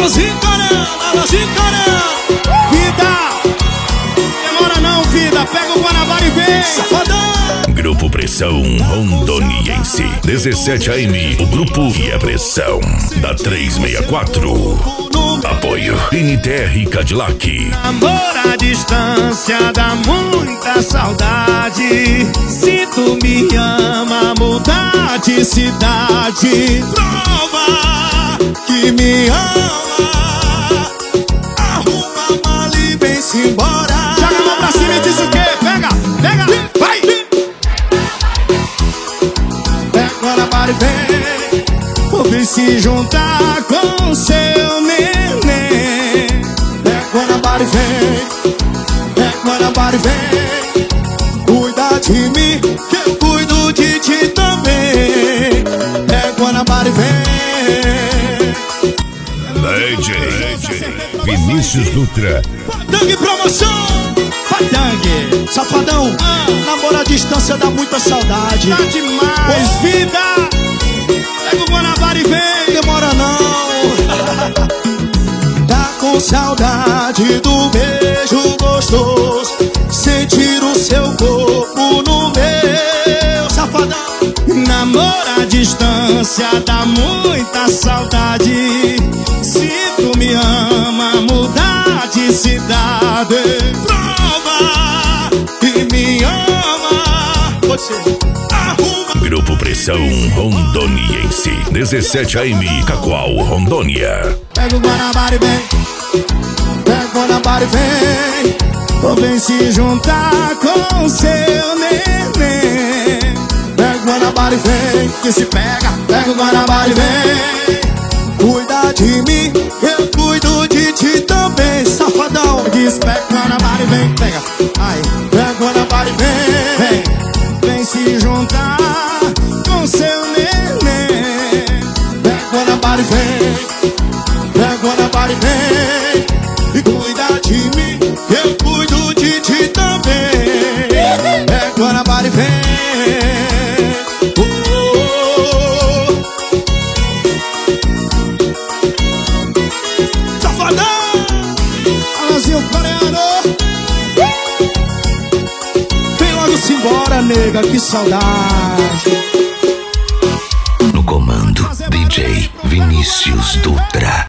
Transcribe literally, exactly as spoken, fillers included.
Alôzinho Coreano, alôzinho Coreano. Vida, demora não, vida. Pega o Guanabara e vem. Safadão. Grupo Pressão Rondoniense. dezessete A M. O grupo e a pressão da trezentos e sessenta e quatro. Apoio N T R Cadillac. Amor à distância dá muita saudade. Se tu me ama, mudar de cidade. Prova que me ama. Arruma a mala e vem-se embora. Joga a mão pra cima e diz o quê? Pega, pega, vai! Pega agora para e vem. Ou vem se juntar com seu neném. Pega Guanabara e vem. Pega Guanabara e vem. Cuida de mim, que eu cuido de ti também. Pega Guanabara e vem. D J Vinícius Dutra. Patangue Promoção. Patangue, safadão. ah. Namoro à distância dá muita saudade. Tá demais. Pois vida, pega o Guanabara e vem. Demora não. Tá com saudade do beijo gostoso. Sentir o seu corpo no meu. Safadão. Namoro à distância dá muita saudade. Se tu me ama, mudar de cidade. Prova que me ama. Pode ser. Arruma. Grupo Pressão Rondoniense. dezessete A M. Cacoal, Rondônia. Pega o Guanabara e vem. Pega o Guanabara e vem. Ou vem se juntar com seu neném. Pega o Guanabara e vem. Que se pega. Pega o Guanabara e vem. Cuida de mim, eu cuido de ti também. Safadão. Diz pega o Guanabara e vem. Pega. Ai. Pega o Guanabara e vem. Vem. Vem se juntar com seu neném. Pega o Guanabara e vem. Pega o Guanabara e vem. E cuida de mim, eu cuido de ti também. Pega o Guanabara e vem. Oh, safadão. Alôzinho Coreano. Vem logo-se embora, nega, que saudade. No comando, D J Vinícius Dutra.